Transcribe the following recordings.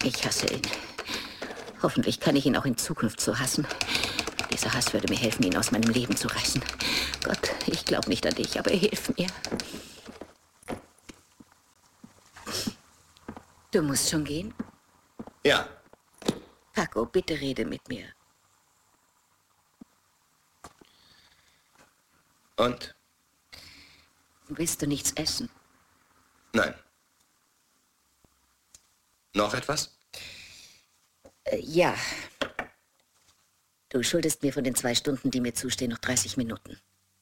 Ich hasse ihn. Hoffentlich kann ich ihn auch in Zukunft so hassen. Dieser Hass würde mir helfen, ihn aus meinem Leben zu reißen. Gott, ich glaube nicht an dich, aber hilf mir. Du musst schon gehen? Ja. Paco, bitte rede mit mir. Und? Willst du nichts essen? Nein. Noch etwas? Ja. Du schuldest mir von den 2 Stunden, die mir zustehen, noch 30 Minuten.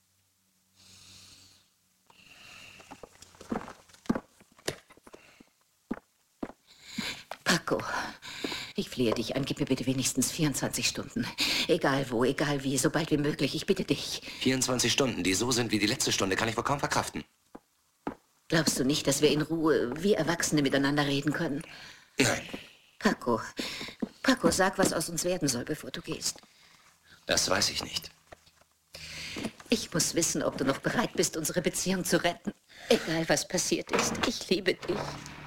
Paco, ich flehe dich an, gib mir bitte wenigstens 24 Stunden. Egal wo, egal wie, so bald wie möglich, ich bitte dich. 24 Stunden, die so sind wie die letzte Stunde, kann ich wohl kaum verkraften. Glaubst du nicht, dass wir in Ruhe wie Erwachsene miteinander reden können? Nein. Paco, sag, was aus uns werden soll, bevor du gehst. Das weiß ich nicht. Ich muss wissen, ob du noch bereit bist, unsere Beziehung zu retten. Egal, was passiert ist, ich liebe dich.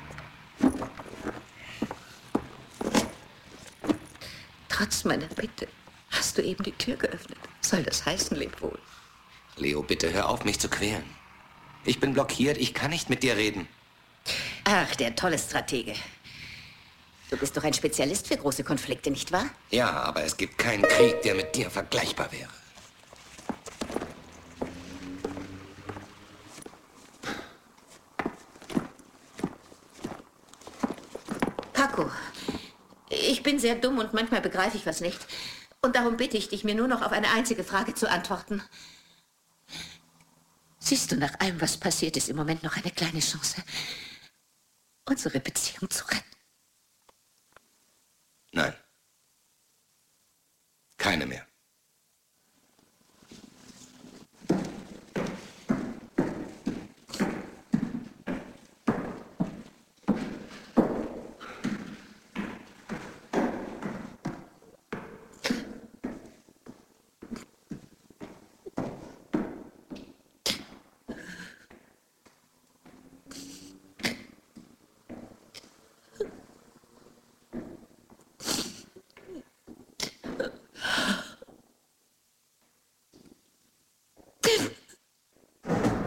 Trotz meiner Bitte hast du eben die Tür geöffnet. Soll das heißen, leb wohl? Leo, bitte hör auf, mich zu quälen. Ich bin blockiert, ich kann nicht mit dir reden. Ach, der tolle Stratege. Du bist doch ein Spezialist für große Konflikte, nicht wahr? Ja, aber es gibt keinen Krieg, der mit dir vergleichbar wäre. Paco, ich bin sehr dumm und manchmal begreife ich was nicht. Und darum bitte ich dich, mir nur noch auf eine einzige Frage zu antworten. Siehst du nach allem, was passiert ist, im Moment noch eine kleine Chance, unsere Beziehung zu retten? Nein. Keine mehr.